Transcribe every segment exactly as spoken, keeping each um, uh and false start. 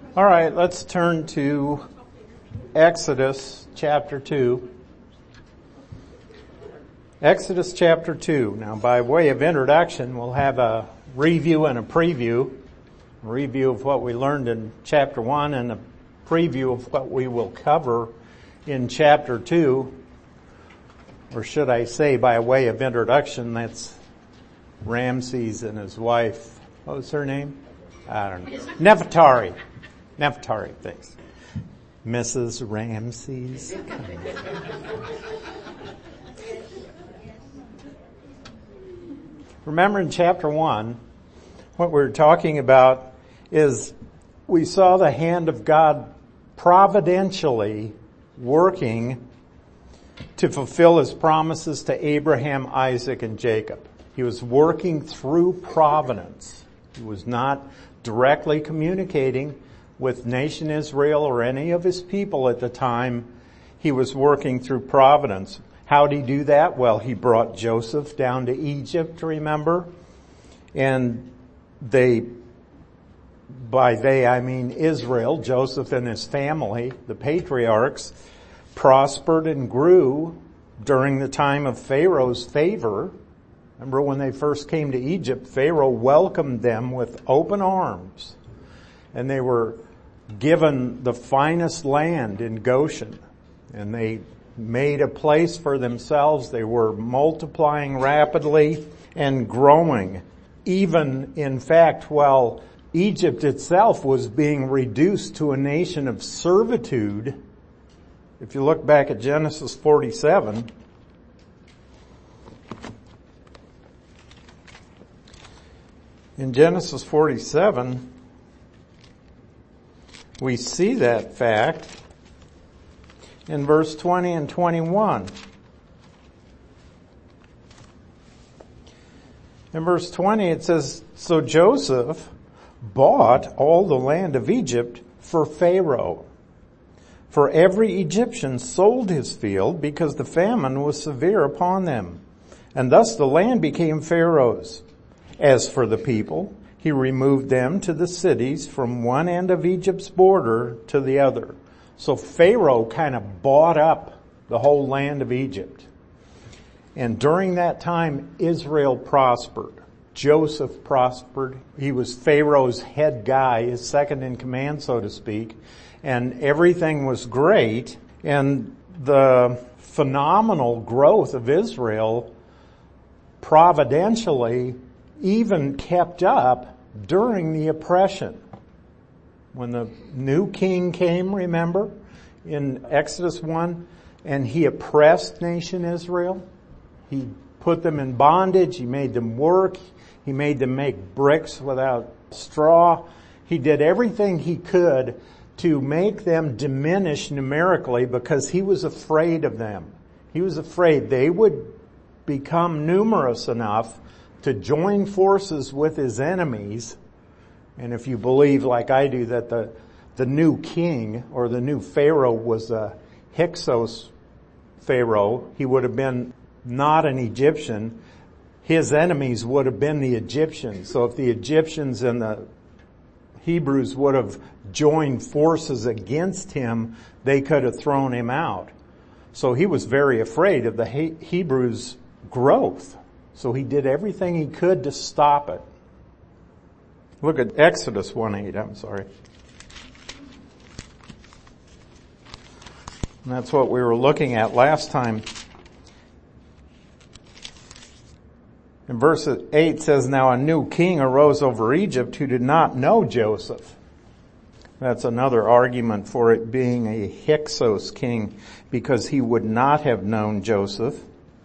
All right, let's turn to Exodus chapter two. Exodus chapter two. Now, by way of introduction, we'll have a review and a preview. A review of what we learned in chapter one and a preview of what we will cover in chapter two. Or should I say, by way of introduction, that's Ramses and his wife. What was her name? I don't know. Nefertari. Nefertari, thanks. Missus Ramses. Remember in chapter one, what we're talking about is we saw the hand of God providentially working to fulfill his promises to Abraham, Isaac, and Jacob. He was working through providence. He was not directly communicating with nation Israel or any of his people at the time. He was working through providence. How did he do that? Well, he brought Joseph down to Egypt, remember? And they, by they I mean Israel, Joseph and his family, the patriarchs, prospered and grew during the time of Pharaoh's favor. Remember when they first came to Egypt, Pharaoh welcomed them with open arms. And they were given the finest land in Goshen. And they made a place for themselves. They were multiplying rapidly and growing. Even, in fact, while Egypt itself was being reduced to a nation of servitude, if you look back at Genesis forty-seven, in Genesis forty-seven, we see that fact in verse twenty and twenty-one. In verse twenty it says, "So Joseph bought all the land of Egypt for Pharaoh. For every Egyptian sold his field because the famine was severe upon them. And thus the land became Pharaoh's. As for the people, he removed them to the cities from one end of Egypt's border to the other." So Pharaoh kind of bought up the whole land of Egypt. And during that time, Israel prospered. Joseph prospered. He was Pharaoh's head guy, his second in command, so to speak. And everything was great. And the phenomenal growth of Israel providentially even kept up during the oppression. When the new king came, remember, in Exodus one, and he oppressed nation Israel. He put them in bondage. He made them work. He made them make bricks without straw. He did everything he could to make them diminish numerically because he was afraid of them. He was afraid they would become numerous enough to join forces with his enemies. And if you believe, like I do, that the, the new king or the new Pharaoh was a Hyksos Pharaoh, he would have been not an Egyptian. His enemies would have been the Egyptians. So if the Egyptians and the Hebrews would have joined forces against him, they could have thrown him out. So he was very afraid of the Hebrews' growth. So he did everything he could to stop it. Look at Exodus one eight, I'm sorry. And that's what we were looking at last time. And verse eight says, "Now a new king arose over Egypt who did not know Joseph." That's another argument for it being a Hyksos king, because he would not have known Joseph.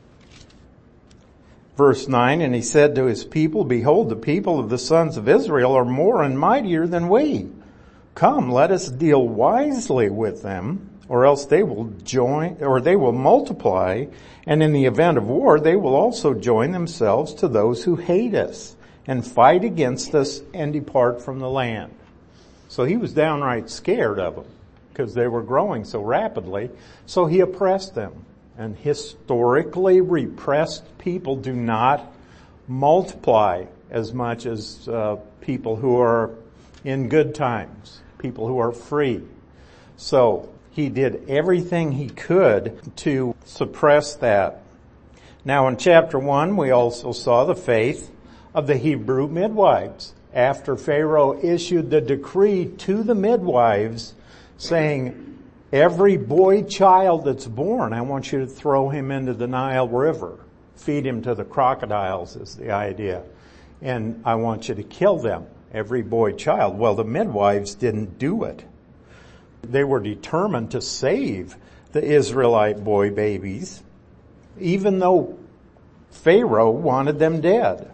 Verse nine, "And he said to his people, Behold, the people of the sons of Israel are more and mightier than we. Come, let us deal wisely with them, or else they will join, or they will multiply, and in the event of war, they will also join themselves to those who hate us, and fight against us, and depart from the land." So he was downright scared of them, because they were growing so rapidly, so he oppressed them. And historically repressed people do not multiply as much as uh, people who are in good times. people who are free. So he did everything he could to suppress that. Now in chapter one, we also saw the faith of the Hebrew midwives. After Pharaoh issued the decree to the midwives saying, every boy child that's born, I want you to throw him into the Nile River. Feed him to the crocodiles is the idea. And I want you to kill them, every boy child. Well, the midwives didn't do it. They were determined to save the Israelite boy babies, even though Pharaoh wanted them dead.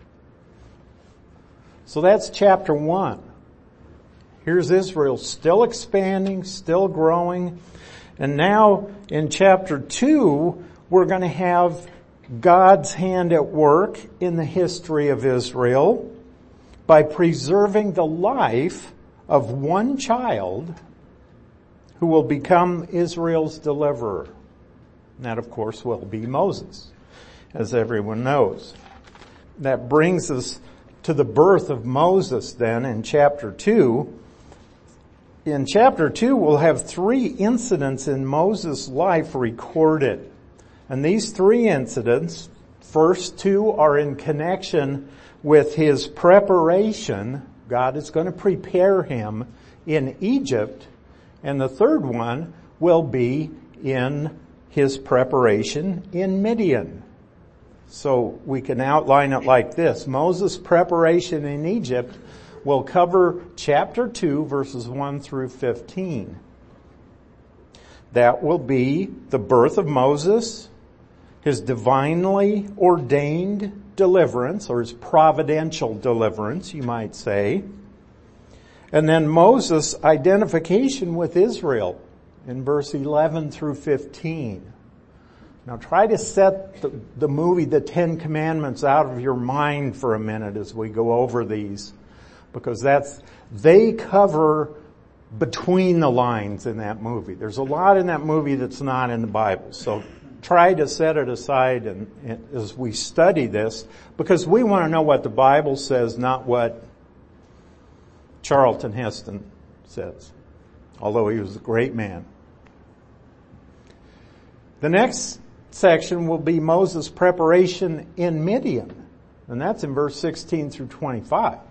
So that's chapter one. Here's Israel still expanding, still growing. And now in chapter two, we're going to have God's hand at work in the history of Israel by preserving the life of one child who will become Israel's deliverer. And that, of course, will be Moses, as everyone knows. That brings us to the birth of Moses then in chapter two. In chapter two, we'll have three incidents in Moses' life recorded. And these three incidents, first two are in connection with his preparation. God is going to prepare him in Egypt. And the third one will be in his preparation in Midian. So we can outline it like this. Moses' preparation in Egypt will cover chapter two, verses one through fifteen. That will be the birth of Moses, his divinely ordained deliverance, or his providential deliverance, you might say. And then Moses' identification with Israel in verse eleven through fifteen. Now try to set the, the movie The Ten Commandments out of your mind for a minute as we go over these, because that's, they cover between the lines in that movie. There's a lot in that movie that's not in the Bible. So try to set it aside and, and as we study this, because we want to know what the Bible says, not what Charlton Heston says, although he was a great man. The next section will be Moses' preparation in Midian, and that's in verse sixteen through twenty-five.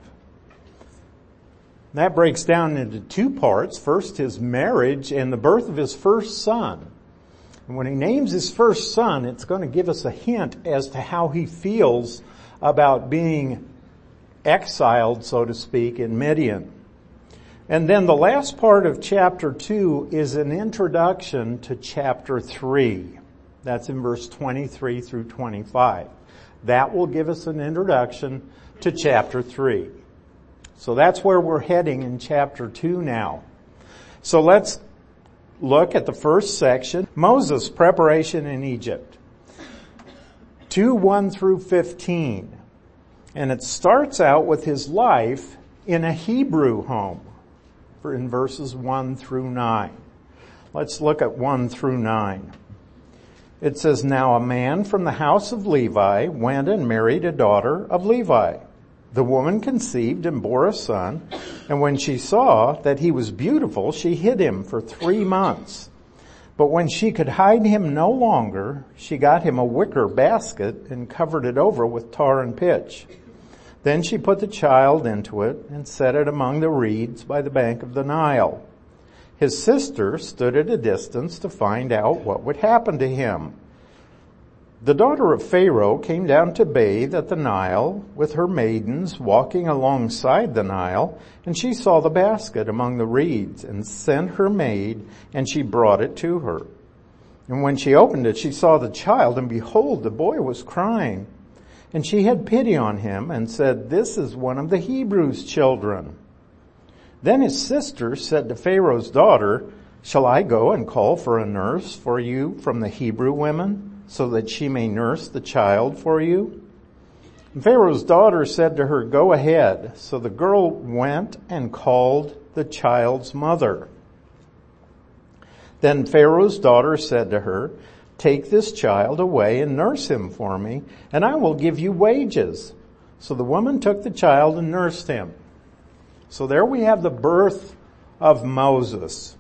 That breaks down into two parts. First, his marriage and the birth of his first son. And when he names his first son, it's going to give us a hint as to how he feels about being exiled, so to speak, in Midian. And then the last part of chapter two is an introduction to chapter three. That's in verse twenty-three through twenty-five. That will give us an introduction to chapter three. So that's where we're heading in chapter two now. So let's look at the first section, Moses' preparation in Egypt. two, one through fifteen. And it starts out with his life in a Hebrew home in verses one through nine. Let's look at one through nine. It says, now a man from the house of Levi went and married a daughter of Levi. The woman conceived and bore a son, and when she saw that he was beautiful, she hid him for three months. But when she could hide him no longer, she got him a wicker basket and covered it over with tar and pitch. Then she put the child into it and set it among the reeds by the bank of the Nile. His sister stood at a distance to find out what would happen to him. The daughter of Pharaoh came down to bathe at the Nile with her maidens walking alongside the Nile, and she saw the basket among the reeds and sent her maid, and she brought it to her. And when she opened it, she saw the child, and behold, the boy was crying. And she had pity on him and said, this is one of the Hebrews' children. Then his sister said to Pharaoh's daughter, shall I go and call for a nurse for you from the Hebrew women, so that she may nurse the child for you? And Pharaoh's daughter said to her, go ahead. So the girl went and called the child's mother. Then Pharaoh's daughter said to her, take this child away and nurse him for me, and I will give you wages. So the woman took the child and nursed him. So there we have the birth of Moses.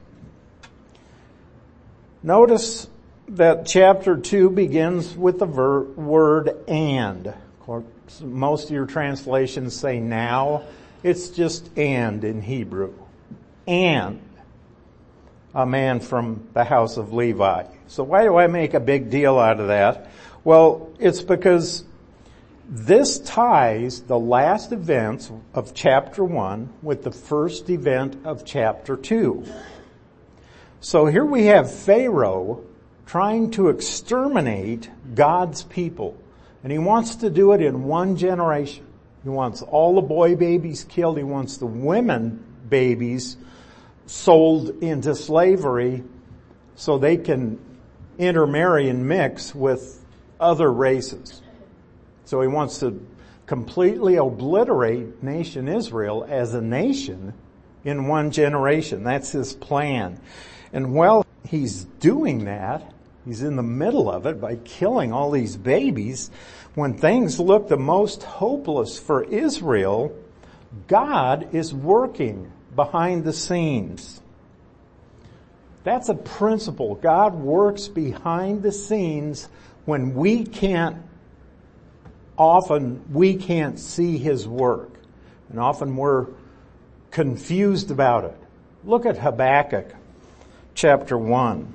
Notice that chapter two begins with the ver- word and. Of course, most of your translations say now. It's just and in Hebrew. And a man from the house of Levi. So why do I make a big deal out of that? Well, it's because this ties the last events of chapter one with the first event of chapter two. So here we have Pharaoh trying to exterminate God's people. And he wants to do it in one generation. He wants all the boy babies killed. He wants the women babies sold into slavery so they can intermarry and mix with other races. So he wants to completely obliterate nation Israel as a nation in one generation. That's his plan. And while he's doing that, he's in the middle of it by killing all these babies. When things look the most hopeless for Israel, God is working behind the scenes. That's a principle. God works behind the scenes when we can't, often we can't see his work. And often we're confused about it. Look at Habakkuk chapter one.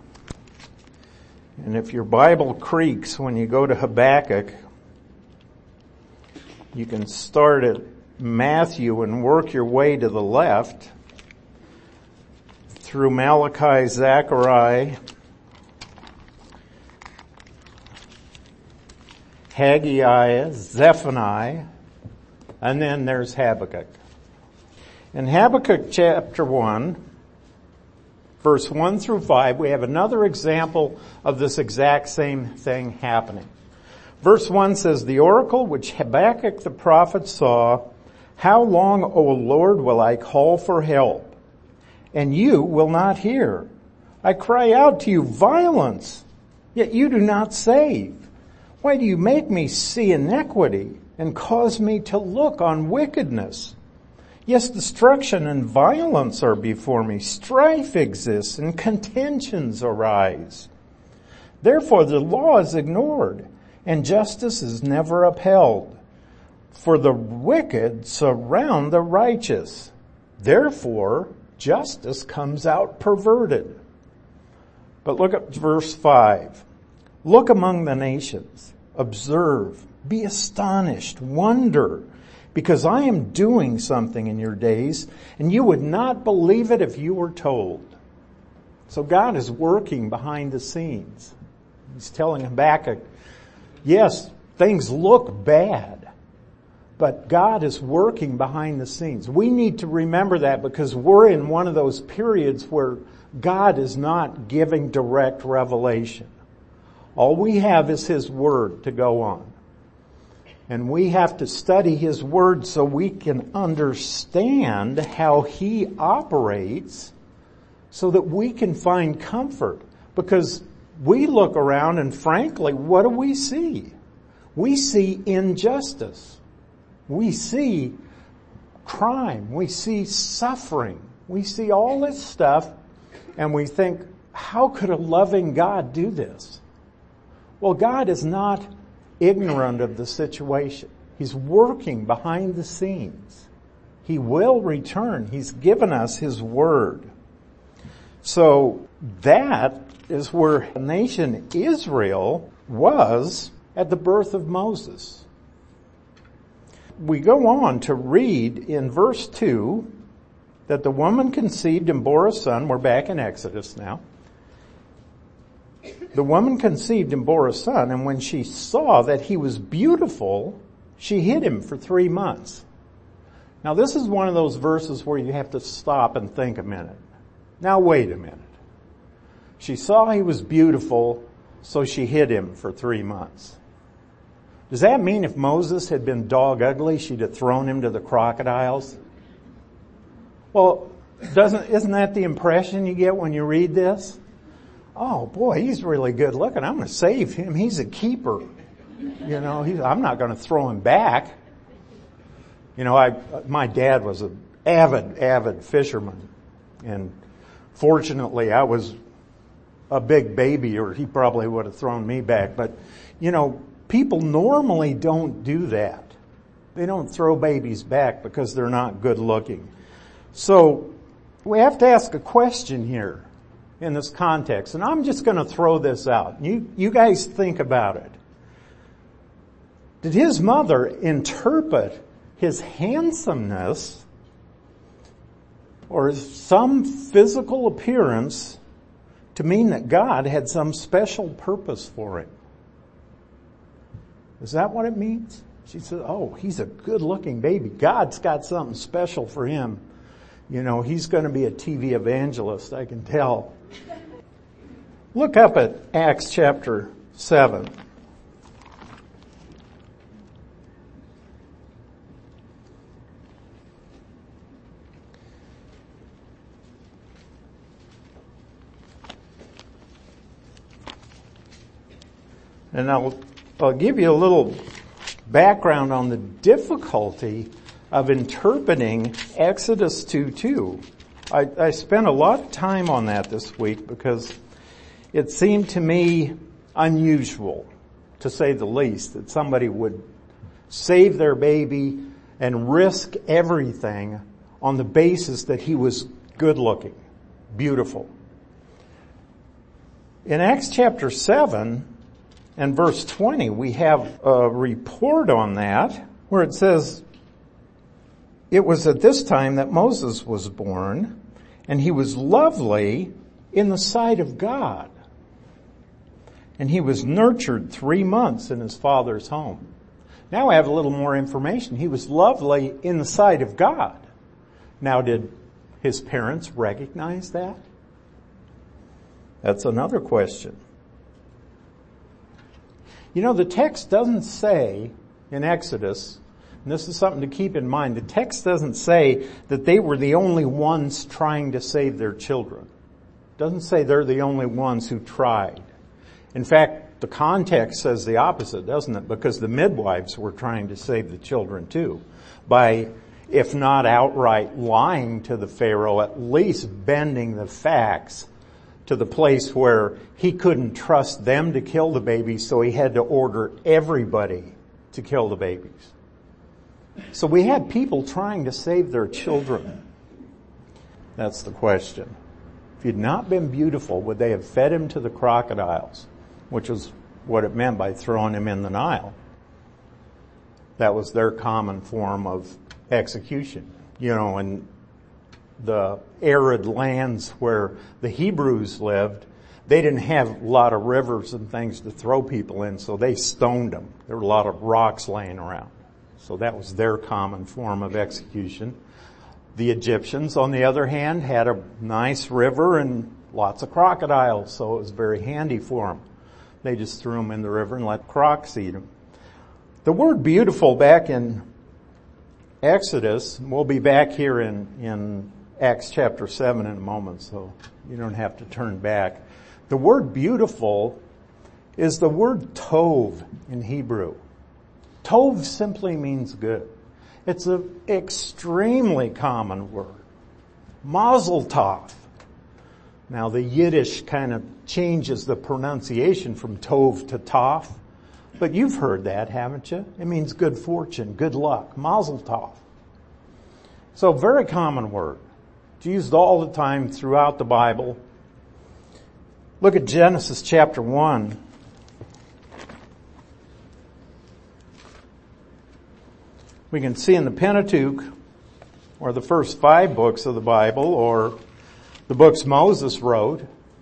And if your Bible creaks when you go to Habakkuk, you can start at Matthew and work your way to the left through Malachi, Zechariah, Haggai, Zephaniah, and then there's Habakkuk. In Habakkuk chapter one, verse one through five, we have another example of this exact same thing happening. Verse one says, "The oracle which Habakkuk the prophet saw, how long, O Lord, will I call for help? And you will not hear. I cry out to you violence, yet you do not save. Why do you make me see iniquity and cause me to look on wickedness? Yes, destruction and violence are before me. Strife exists and contentions arise. Therefore the law is ignored and justice is never upheld. For the wicked surround the righteous. Therefore justice comes out perverted." But look at verse five. "Look among the nations, observe, be astonished, wonder, because I am doing something in your days, and you would not believe it if you were told." So God is working behind the scenes. He's telling Habakkuk, yes, things look bad, but God is working behind the scenes. We need to remember that because we're in one of those periods where God is not giving direct revelation. All we have is his word to go on. And we have to study his word so we can understand how he operates so that we can find comfort. Because we look around and frankly, what do we see? We see injustice. We see crime. We see suffering. We see all this stuff and we think, how could a loving God do this? Well, God is not ignorant of the situation. He's working behind the scenes. He will return. He's given us his word. So that is where the nation Israel was at the birth of Moses. We go on to read in verse two that the woman conceived and bore a son. We're back in Exodus now. The woman conceived and bore a son, and when she saw that he was beautiful, she hid him for three months. Now this is one of those verses where you have to stop and think a minute. Now wait a minute. She saw he was beautiful, so she hid him for three months. Does that mean if Moses had been dog ugly, she'd have thrown him to the crocodiles? Well, doesn't, isn't that the impression you get when you read this? Oh boy, he's really good looking. I'm going to save him. He's a keeper. You know, he's, I'm not going to throw him back. You know, I, my dad was an avid, avid fisherman. And fortunately, I was a big baby, or he probably would have thrown me back. But, you know, people normally don't do that. They don't throw babies back because they're not good looking. So we have to ask a question here in this context. And I'm just going to throw this out. You, you guys think about it. Did his mother interpret his handsomeness or some physical appearance to mean that God had some special purpose for him? Is that what it means? She said, oh, he's a good-looking baby. God's got something special for him. You know, he's going to be a T V evangelist, I can tell. Look up at Acts chapter seven. And I'll, I'll give you a little background on the difficulty of interpreting Exodus two two. I, I spent a lot of time on that this week because it seemed to me unusual, to say the least, that somebody would save their baby and risk everything on the basis that he was good looking, beautiful. In Acts chapter seven and verse twenty, we have a report on that where it says, it was at this time that Moses was born, and he was lovely in the sight of God. And he was nurtured three months in his father's home. Now I have a little more information. He was lovely in the sight of God. Now, did his parents recognize that? That's another question. You know, the text doesn't say in Exodus, and this is something to keep in mind, the text doesn't say that they were the only ones trying to save their children. It doesn't say they're the only ones who tried. In fact, the context says the opposite, doesn't it? Because the midwives were trying to save the children too, by, if not outright lying to the Pharaoh, at least bending the facts to the place where he couldn't trust them to kill the babies, so he had to order everybody to kill the babies. So we had people trying to save their children. That's the question. If he'd not been beautiful, would they have fed him to the crocodiles? Which was what it meant by throwing him in the Nile. That was their common form of execution. You know, in the arid lands where the Hebrews lived, they didn't have a lot of rivers and things to throw people in, so they stoned them. There were a lot of rocks laying around. So that was their common form of execution. The Egyptians, on the other hand, had a nice river and lots of crocodiles, so it was very handy for them. They just threw them in the river and let crocs eat them. The word beautiful back in Exodus, we'll be back here in, in Acts chapter seven in a moment, so you don't have to turn back. The word beautiful is the word tov in Hebrew. Tov simply means good. It's an extremely common word. Mazel tov. Now the Yiddish kind of changes the pronunciation from tov to tov, but you've heard that, haven't you? It means good fortune, good luck. Mazel tov. So very common word. It's used all the time throughout the Bible. Look at Genesis chapter one. We can see in the Pentateuch, or the first five books of the Bible, or the books Moses wrote,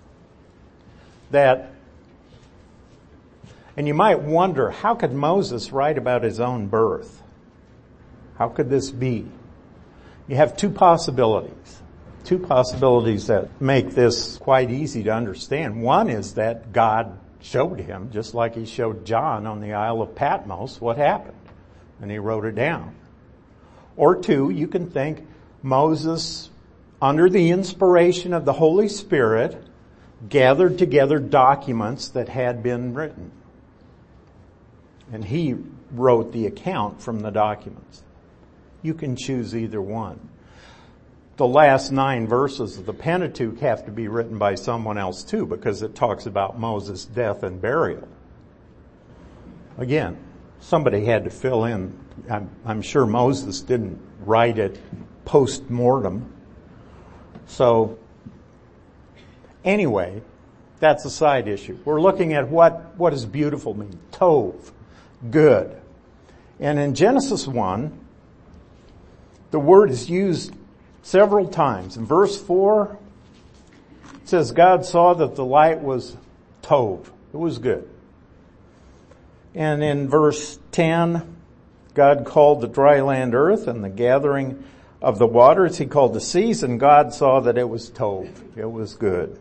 that, and you might wonder, how could Moses write about his own birth? How could this be? You have two possibilities. Two possibilities that make this quite easy to understand. One is that God showed him, just like he showed John on the Isle of Patmos, what happened. And he wrote it down. Or two, you can think Moses, under the inspiration of the Holy Spirit, gathered together documents that had been written. And he wrote the account from the documents. You can choose either one. the last nine verses of the Pentateuch have to be written by someone else too, because it talks about Moses' death and burial. Again, somebody had to fill in. I'm, I'm sure Moses didn't write it post-mortem. So, anyway, that's a side issue. We're looking at what, what does beautiful mean? Tov, good. And in Genesis one, the word is used several times. In verse four, it says, God saw that the light was tov. It was good. And in verse ten, God called the dry land earth, and the gathering of the waters he called the seas, and God saw that it was tov. It was good.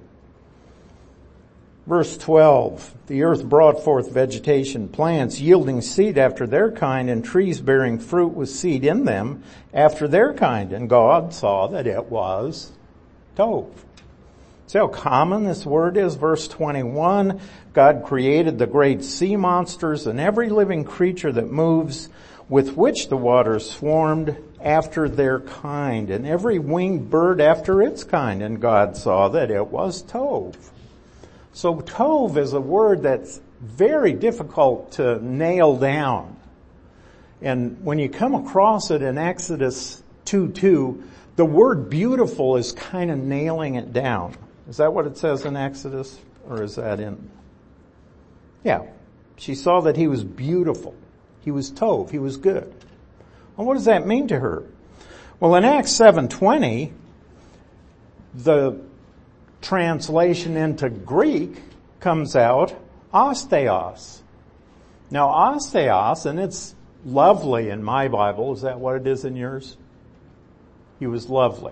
Verse twelve, the earth brought forth vegetation, plants yielding seed after their kind, and trees bearing fruit with seed in them after their kind. And God saw that it was tov. See how common this word is? Verse twenty-one, God created the great sea monsters and every living creature that moves, with which the waters swarmed after their kind, and every winged bird after its kind. And God saw that it was tov. So tov is a word that's very difficult to nail down. And when you come across it in Exodus two two, the word beautiful is kind of nailing it down. Is that what it says in Exodus? Or is that in? Yeah. She saw that he was beautiful. He was tov. He was good. Well, what does that mean to her? Well, in Acts seven twenty, the translation into Greek comes out osteos. Now, osteos, and it's lovely in my Bible. Is that what it is in yours? He was lovely.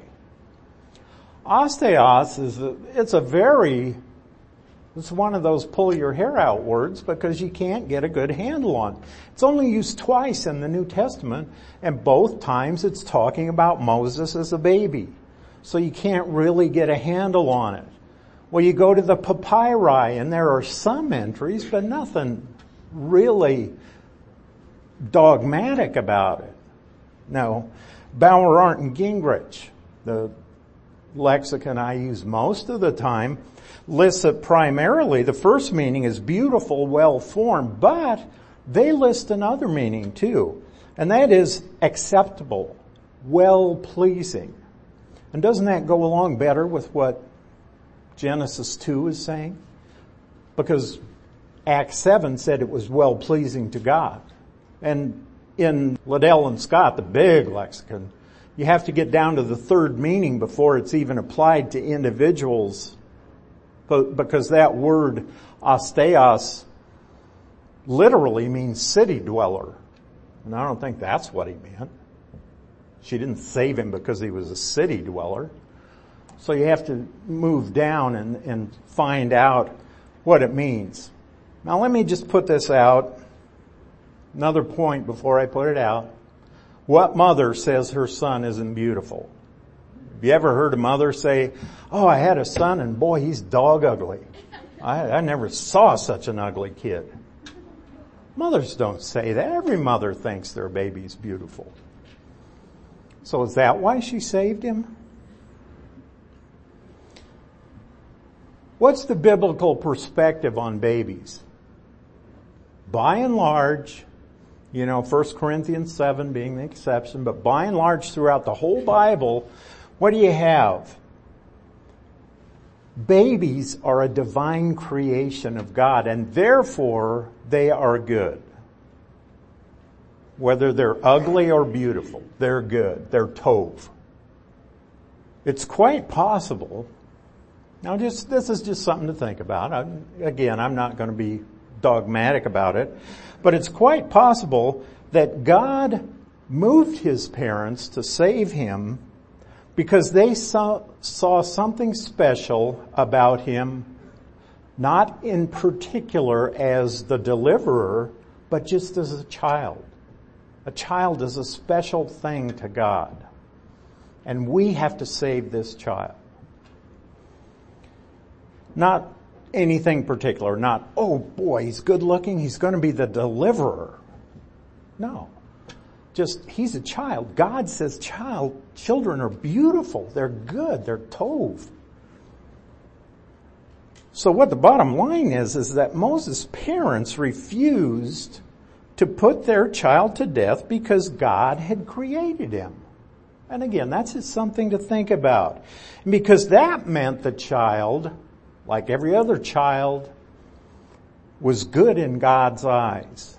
Osteos is a, it's a very, it's one of those pull your hair out words because you can't get a good handle on it. It's only used twice in the New Testament, and both times it's talking about Moses as a baby. So you can't really get a handle on it. Well, you go to the papyri and there are some entries, but nothing really dogmatic about it. No. Bauer, Arndt, and Gingrich, the lexicon I use most of the time, lists it primarily. The first meaning is beautiful, well-formed, but they list another meaning too, and that is acceptable, well-pleasing. And doesn't that go along better with what Genesis two is saying? Because Acts seven said it was well-pleasing to God. And in Liddell and Scott, the big lexicon, you have to get down to the third meaning before it's even applied to individuals, because that word osteos literally means city dweller. And I don't think that's what he meant. She didn't save him because he was a city dweller. So you have to move down and, and find out what it means. Now let me just put this out. Another point before I put it out. What mother says her son isn't beautiful? Have you ever heard a mother say, oh, I had a son and boy, he's dog ugly. I, I never saw such an ugly kid. Mothers don't say that. Every mother thinks their baby's beautiful. So is that why she saved him? What's the biblical perspective on babies? By and large, you know, First Corinthians seven being the exception, but by and large throughout the whole Bible, what do you have? Babies are a divine creation of God, and therefore they are good. Whether they're ugly or beautiful, they're good. They're tov. It's quite possible. Now, just this is just something to think about. I, again, I'm not going to be dogmatic about it, but it's quite possible that God moved his parents to save him because they saw, saw something special about him, not in particular as the deliverer, but just as a child. A child is a special thing to God. And we have to save this child. Not anything particular. Not, oh boy, he's good looking. He's going to be the deliverer. No. just, he's a child. God says child, children are beautiful. They're good. They're tov. So what the bottom line is, is that Moses' parents refused to put their child to death because God had created him. And again, that's just something to think about. Because that meant the child, like every other child, was good in God's eyes.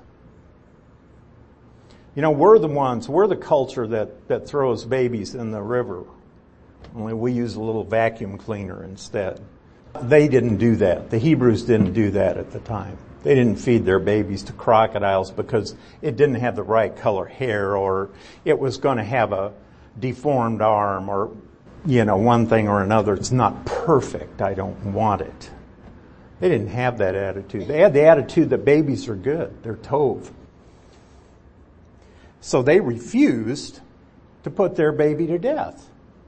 You know, we're the ones, we're the culture that, that throws babies in the river. Only we use a little vacuum cleaner instead. They didn't do that. The Hebrews didn't do that at the time. They didn't feed their babies to crocodiles because it didn't have the right color hair, or it was going to have a deformed arm, or, you know, one thing or another. It's not perfect. I don't want it. They didn't have that attitude. They had the attitude that babies are good. They're tov. So they refused to put their baby to death.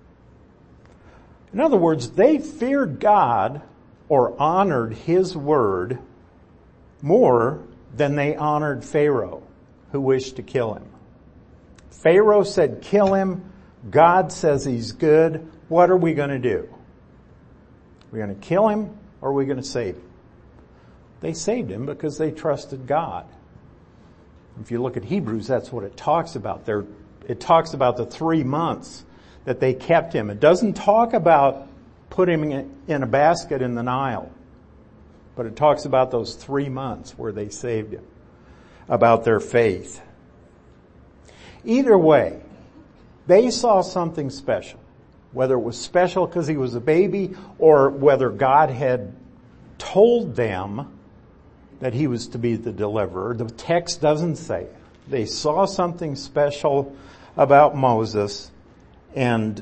In other words, they feared God or honored His word more than they honored Pharaoh, who wished to kill him. Pharaoh said, kill him. God says he's good. What are we going to do? We're going to kill him, or are we going to save him? They saved him because they trusted God. If you look at Hebrews, that's what it talks about. There, it talks about the three months that they kept him. It doesn't talk about putting him in a basket in the Nile, but it talks about those three months where they saved him, about their faith. Either way, they saw something special, whether it was special because he was a baby or whether God had told them that he was to be the deliverer. The text doesn't say it. They saw something special about Moses, and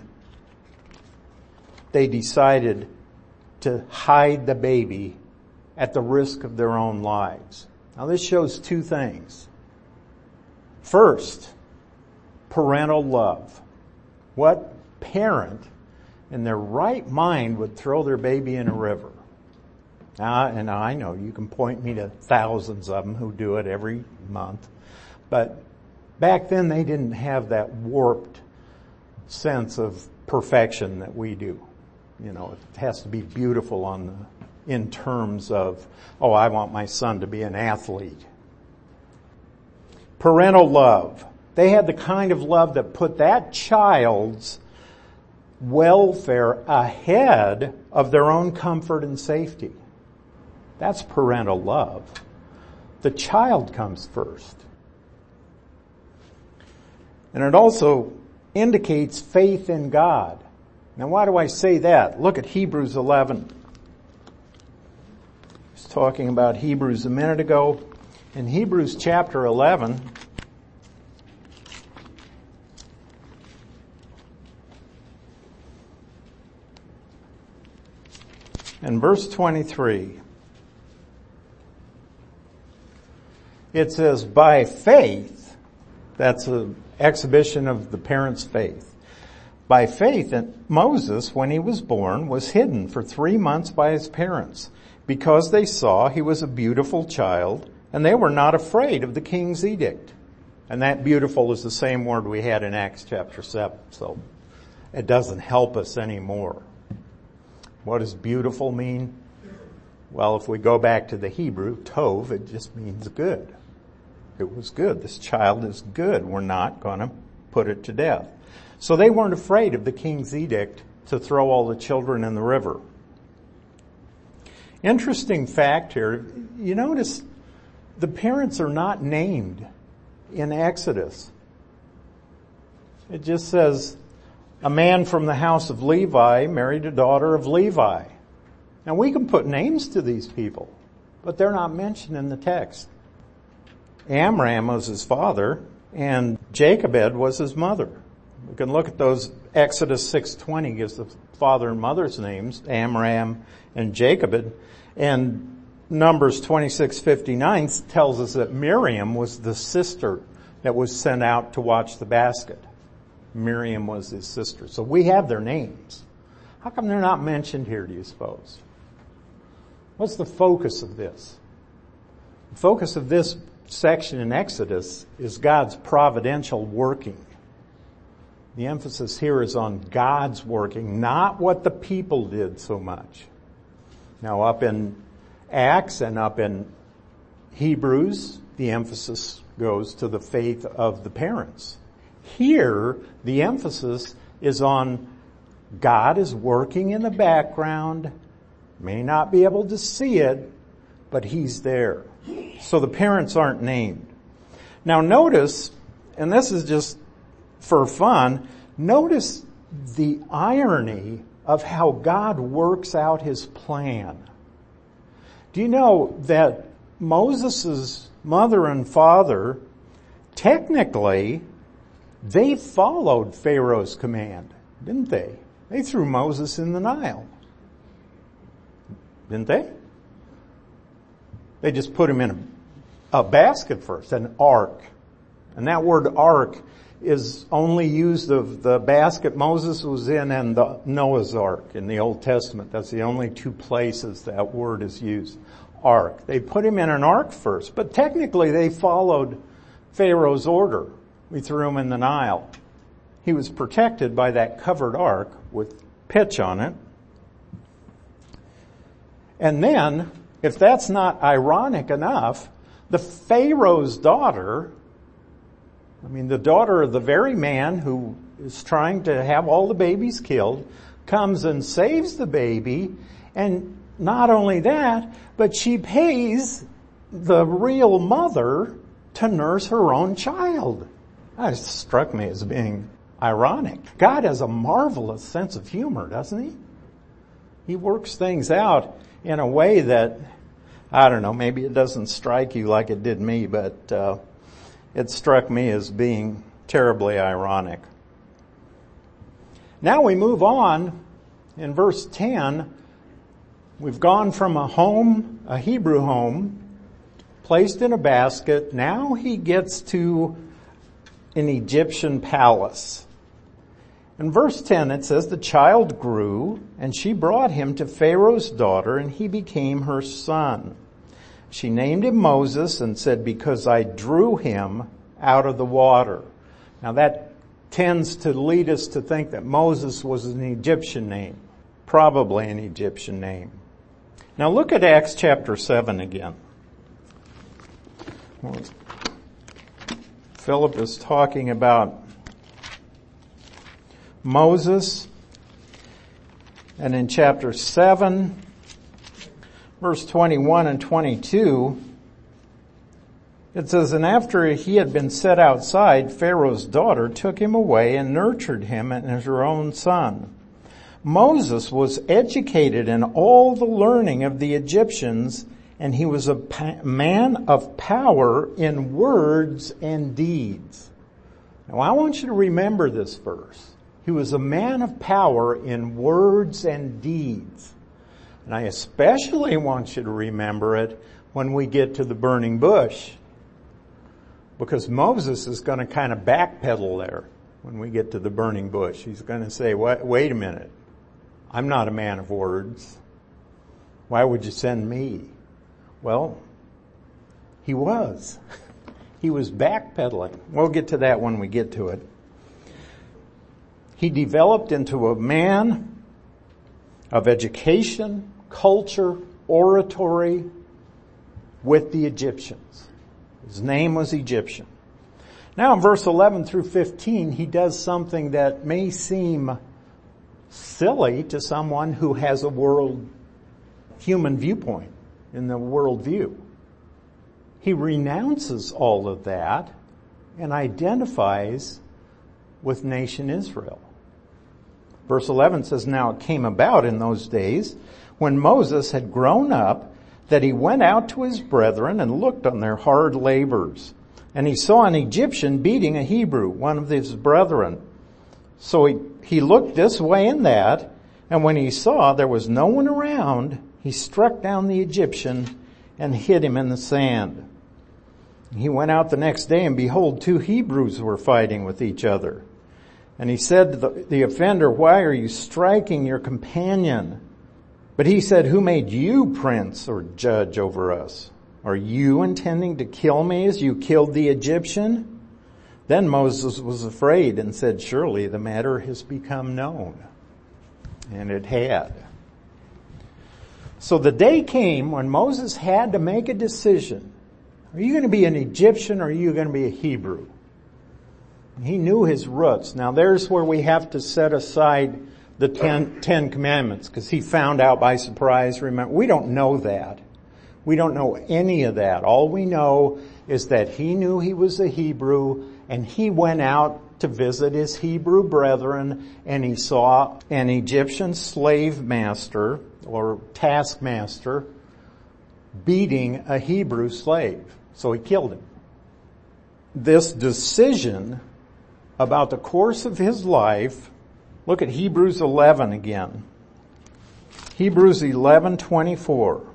they decided to hide the baby at the risk of their own lives. Now this shows two things. First, parental love. What parent in their right mind would throw their baby in a river? Now, and I know you can point me to thousands of them who do it every month, but back then they didn't have that warped sense of perfection that we do. You know, it has to be beautiful on the, in terms of, oh, I want my son to be an athlete. Parental love. They had the kind of love that put that child's welfare ahead of their own comfort and safety. That's parental love. The child comes first. And it also indicates faith in God. Now why do I say that? Look at Hebrews eleven. I was talking about Hebrews a minute ago. In Hebrews chapter eleven, and verse twenty-three, it says, by faith, that's an exhibition of the parents' faith. By faith, Moses, when he was born, was hidden for three months by his parents, because they saw he was a beautiful child, and they were not afraid of the king's edict. And that beautiful is the same word we had in Acts chapter seven, so it doesn't help us anymore. What does beautiful mean? Well, if we go back to the Hebrew, tov, it just means good. It was good. This child is good. We're not going to put it to death. So they weren't afraid of the king's edict to throw all the children in the river. Interesting fact here, you notice the parents are not named in Exodus. It just says, a man from the house of Levi married a daughter of Levi. Now we can put names to these people, but they're not mentioned in the text. Amram was his father, and Jochebed was his mother. We can look at those. Exodus six twenty gives the father and mother's names, Amram and Jochebed. And Numbers twenty-six fifty-nine tells us that Miriam was the sister that was sent out to watch the basket. Miriam was his sister. So we have their names. How come they're not mentioned here, do you suppose? What's the focus of this? The focus of this section in Exodus is God's providential working. The emphasis here is on God's working, not what the people did so much. Now up in Acts and up in Hebrews, the emphasis goes to the faith of the parents. Here, the emphasis is on God is working in the background, may not be able to see it, but He's there. So the parents aren't named. Now notice, and this is just for fun, notice the irony of how God works out His plan. Do you know that Moses' mother and father, technically, they followed Pharaoh's command, didn't they? They threw Moses in the Nile. Didn't they? They just put him in a, a basket first, an ark. And that word ark is only used of the basket Moses was in and the Noah's Ark in the Old Testament. That's the only two places that word is used. Ark. They put him in an ark first, but technically they followed Pharaoh's order. We threw him in the Nile. He was protected by that covered ark with pitch on it. And then, if that's not ironic enough, the Pharaoh's daughter, I mean the daughter of the very man who is trying to have all the babies killed, comes and saves the baby, and not only that, but she pays the real mother to nurse her own child. That struck me as being ironic. God has a marvelous sense of humor, doesn't He? He works things out in a way that, I don't know, maybe it doesn't strike you like it did me, but uh, it struck me as being terribly ironic. Now we move on in verse ten. We've gone from a home, a Hebrew home, placed in a basket. Now he gets to an Egyptian palace. In verse ten it says, the child grew, and she brought him to Pharaoh's daughter, and he became her son. She named him Moses and said, because I drew him out of the water. Now that tends to lead us to think that Moses was an Egyptian name, probably an Egyptian name. Now look at Acts chapter seven again. Philip is talking about Moses, and in chapter seven, verse twenty-one and twenty-two, it says, and after he had been set outside, Pharaoh's daughter took him away and nurtured him as her own son. Moses was educated in all the learning of the Egyptians, and he was a pa- man of power in words and deeds. Now I want you to remember this verse. He was a man of power in words and deeds. And I especially want you to remember it when we get to the burning bush, because Moses is going to kind of backpedal there when we get to the burning bush. He's going to say, wait, wait a minute. I'm not a man of words. Why would you send me? Well, he was. He was backpedaling. We'll get to that when we get to it. He developed into a man of education, culture, oratory with the Egyptians. His name was Egyptian. Now in verse eleven through fifteen, he does something that may seem silly to someone who has a world, human viewpoint in the world view. He renounces all of that and identifies with nation Israel. Verse eleven says, now it came about in those days when Moses had grown up that he went out to his brethren and looked on their hard labors. And he saw an Egyptian beating a Hebrew, one of his brethren. So he, he looked this way and that, and when he saw there was no one around, he struck down the Egyptian and hid him in the sand. He went out the next day, and behold, two Hebrews were fighting with each other. And he said to the, the offender, why are you striking your companion? But he said, who made you prince or judge over us? Are you intending to kill me as you killed the Egyptian? Then Moses was afraid and said, surely the matter has become known. And it had. So the day came when Moses had to make a decision. Are you going to be an Egyptian or are you going to be a Hebrew? He knew his roots. Now there's where we have to set aside the ten, ten commandments, because he found out by surprise. Remember, we don't know that. We don't know any of that. All we know is that he knew he was a Hebrew, and he went out to visit his Hebrew brethren, and he saw an Egyptian slave master or taskmaster beating a Hebrew slave. So he killed him. This decision about the course of his life, look at Hebrews eleven again. Hebrews eleven twenty-four.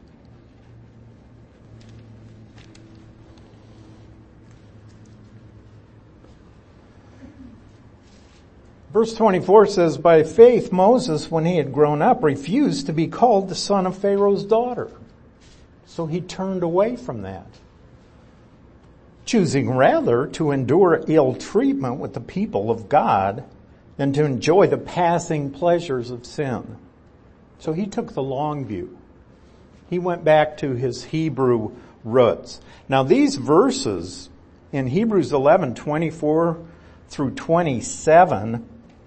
Verse twenty-four says, by faith Moses, when he had grown up, refused to be called the son of Pharaoh's daughter. So he turned away from that, choosing rather to endure ill treatment with the people of God than to enjoy the passing pleasures of sin. So he took the long view. He went back to his Hebrew roots. Now these verses in Hebrews eleven twenty-four through twenty-seven,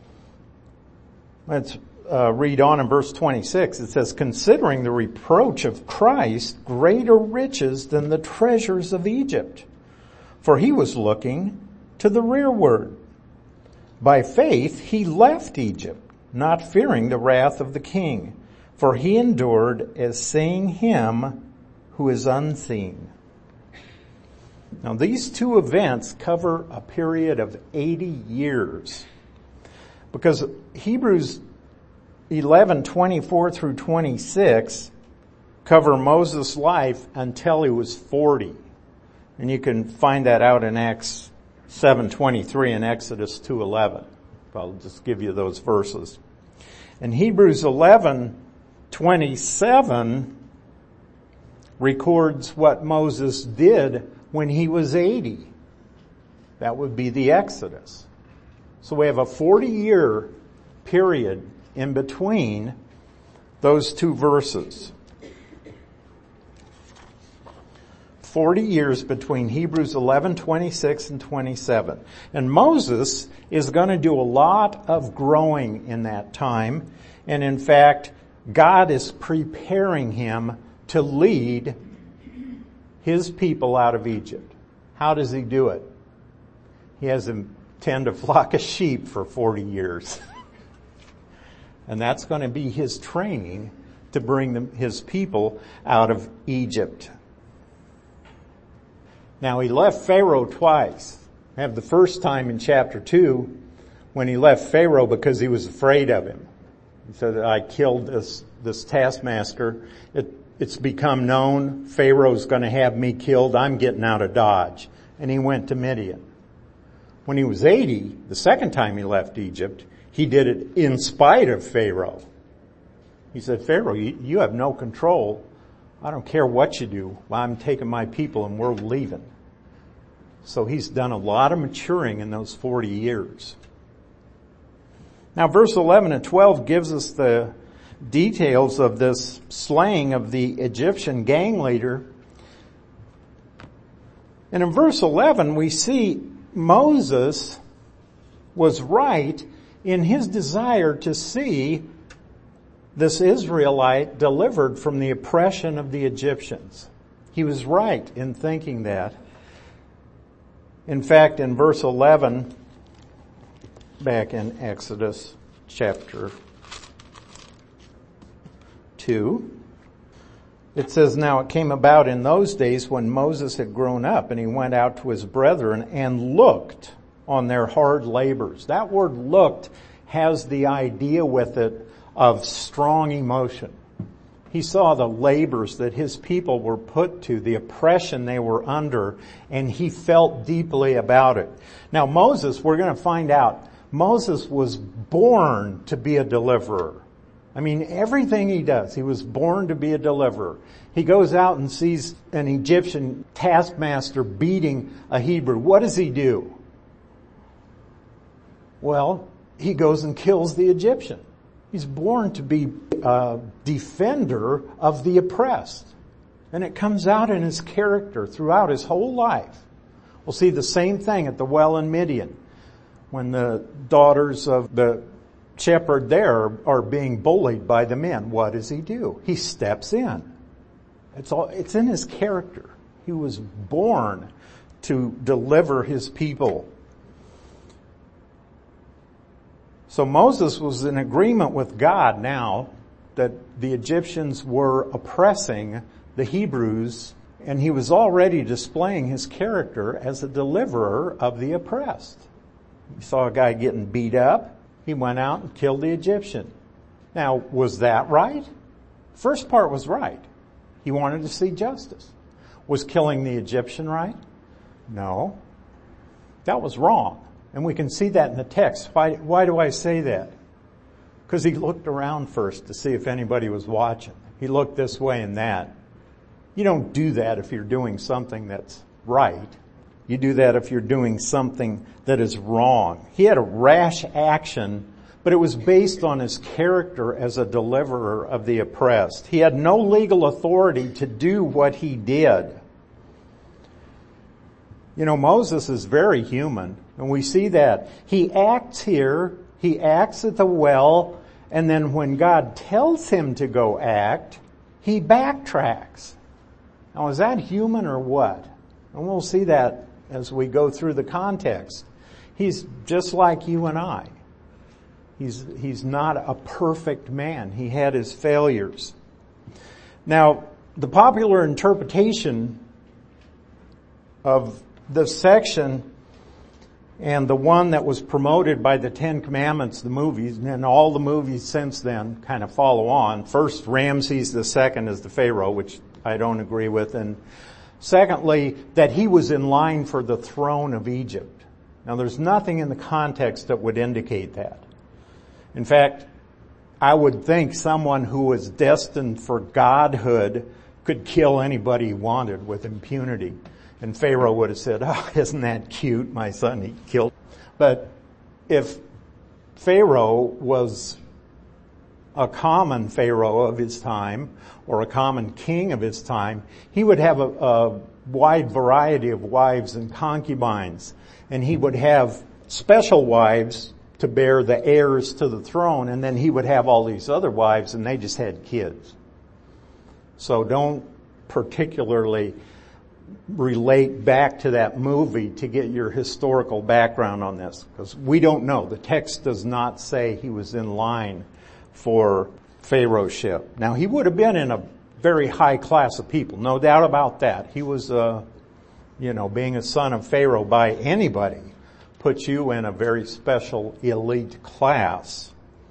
let's uh, read on in verse twenty-six. It says, considering the reproach of Christ greater riches than the treasures of Egypt, for he was looking to the rearward. By faith he left Egypt, not fearing the wrath of the king, for he endured as seeing him who is unseen. Now these two events cover a period of eighty years, because Hebrews eleven twenty-four through twenty-six cover Moses' life until he was forty. And you can find that out in Acts seven twenty-three and Exodus two eleven. I'll just give you those verses. And Hebrews eleven twenty-seven records what Moses did when he was eighty. That would be the Exodus. So we have a forty-year period in between those two verses. Forty years between Hebrews eleven twenty-six and twenty-seven. And Moses is going to do a lot of growing in that time. And in fact, God is preparing him to lead his people out of Egypt. How does he do it? He has them tend a flock of sheep for forty years. And that's going to be his training to bring them, his people out of Egypt. Now he left Pharaoh twice. We have the first time in chapter two when he left Pharaoh because he was afraid of him. He said, I killed this, this taskmaster. It, it's become known. Pharaoh's going to have me killed. I'm getting out of Dodge. And he went to Midian. When he was eighty, the second time he left Egypt, he did it in spite of Pharaoh. He said, Pharaoh, you, you have no control. I don't care what you do. I'm taking my people and we're leaving. So he's done a lot of maturing in those forty years. Now verse eleven and twelve gives us the details of this slaying of the Egyptian gang leader. And in verse eleven we see Moses was right in his desire to see this Israelite delivered from the oppression of the Egyptians. He was right in thinking that. In fact, in verse eleven, back in Exodus chapter two, it says, now it came about in those days when Moses had grown up and he went out to his brethren and looked on their hard labors. That word looked has the idea with it of strong emotion. He saw the labors that his people were put to, the oppression they were under, and he felt deeply about it. Now Moses, we're going to find out, Moses was born to be a deliverer. I mean, everything he does, he was born to be a deliverer. He goes out and sees an Egyptian taskmaster beating a Hebrew. What does he do? Well, he goes and kills the Egyptian. He's born to be a defender of the oppressed. And it comes out in his character throughout his whole life. We'll see the same thing at the well in Midian. When the daughters of the shepherd there are being bullied by the men, what does he do? He steps in. It's all, it's in his character. He was born to deliver his people. So Moses was in agreement with God now that the Egyptians were oppressing the Hebrews, and he was already displaying his character as a deliverer of the oppressed. He saw a guy getting beat up. He went out and killed the Egyptian. Now, was that right? First part was right. He wanted to see justice. Was killing the Egyptian right? No. That was wrong. And we can see that in the text. Why, why do I say that? Because he looked around first to see if anybody was watching. He looked this way and that. You don't do that if you're doing something that's right. You do that if you're doing something that is wrong. He had a rash action, but it was based on his character as a deliverer of the oppressed. He had no legal authority to do what he did. You know, Moses is very human, and we see that. He acts here, he acts at the well, and then when God tells him to go act, he backtracks. Now, is that human or what? And we'll see that as we go through the context. He's just like you and I. He's, he's not a perfect man. He had his failures. Now, the popular interpretation of this section and the one that was promoted by the Ten Commandments, the movies, and all the movies since then kind of follow on. First, Ramses the Second is the Pharaoh, which I don't agree with. And secondly, that he was in line for the throne of Egypt. Now, there's nothing in the context that would indicate that. In fact, I would think someone who was destined for godhood could kill anybody he wanted with impunity. And Pharaoh would have said, oh, isn't that cute, my son he killed. But if Pharaoh was a common Pharaoh of his time, or a common king of his time, he would have a, a wide variety of wives and concubines. And he would have special wives to bear the heirs to the throne, and then he would have all these other wives, and they just had kids. So don't particularly relate back to that movie to get your historical background on this, because we don't know. The text does not say he was in line for pharaohship. Now, he would have been in a very high class of people, no doubt about that. He was, uh, you know, being a son of Pharaoh by anybody puts you in a very special elite class.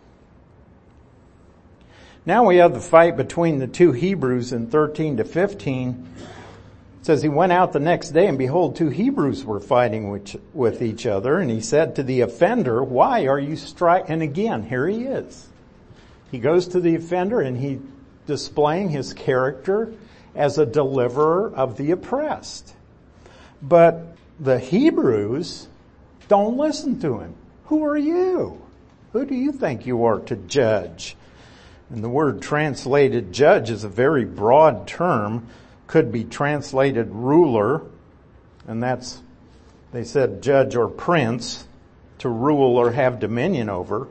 Now we have the fight between the two Hebrews in thirteen to fifteen. It says, he went out the next day, and behold, two Hebrews were fighting with, with each other. And he said to the offender, why are you striking? And again, here he is. He goes to the offender, and he displaying his character as a deliverer of the oppressed. But the Hebrews don't listen to him. Who are you? Who do you think you are to judge? And the word translated judge is a very broad term. Could be translated ruler, and that's, they said judge or prince, to rule or have dominion over.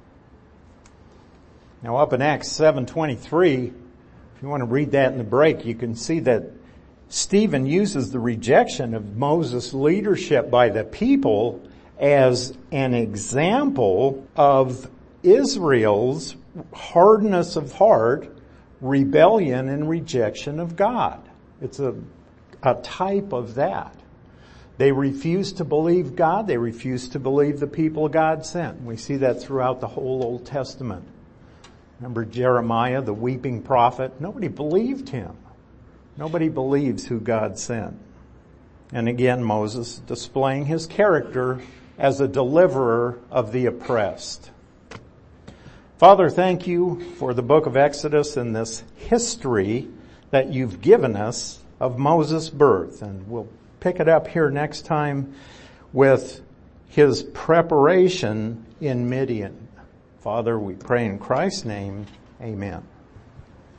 Now up in Acts seven twenty-three, if you want to read that in the break, you can see that Stephen uses the rejection of Moses' leadership by the people as an example of Israel's hardness of heart, rebellion, and rejection of God. It's a, a type of that. They refuse to believe God. They refuse to believe the people God sent. We see that throughout the whole Old Testament. Remember Jeremiah, the weeping prophet? Nobody believed him. Nobody believes who God sent. And again, Moses displaying his character as a deliverer of the oppressed. Father, thank you for the book of Exodus and this history that you've given us of Moses' birth. And we'll pick it up here next time with his preparation in Midian. Father, we pray in Christ's name, amen.